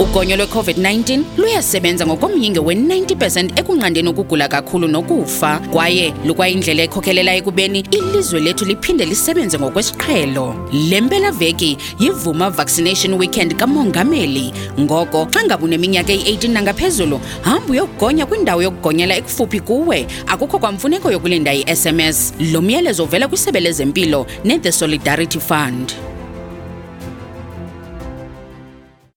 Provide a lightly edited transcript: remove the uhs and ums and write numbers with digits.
Ugonyo lwe-COVID-19 luyasebenza ngokomyinge we-90% ekunqandeni ukugula kakhulu nokufa, kwaye lukwayindlela ekhokhelela ekubeni ilizwe lethu liphinde lisebenze ngokwesiqhelo. Le mpelaveki yiVuma Vaccination Weekend kaMongameli. Ngoko, xa ngaba uneminyaka eyi-18 nangaphezulu, hamba uyogonya kwindawo yokugonyela ekufuphi kuwe. Akukho kwamfuneko yokulinda i-SMS. Lo myalezo uvela kwiSebe lezeMpilo ne-The Solidarity Fund.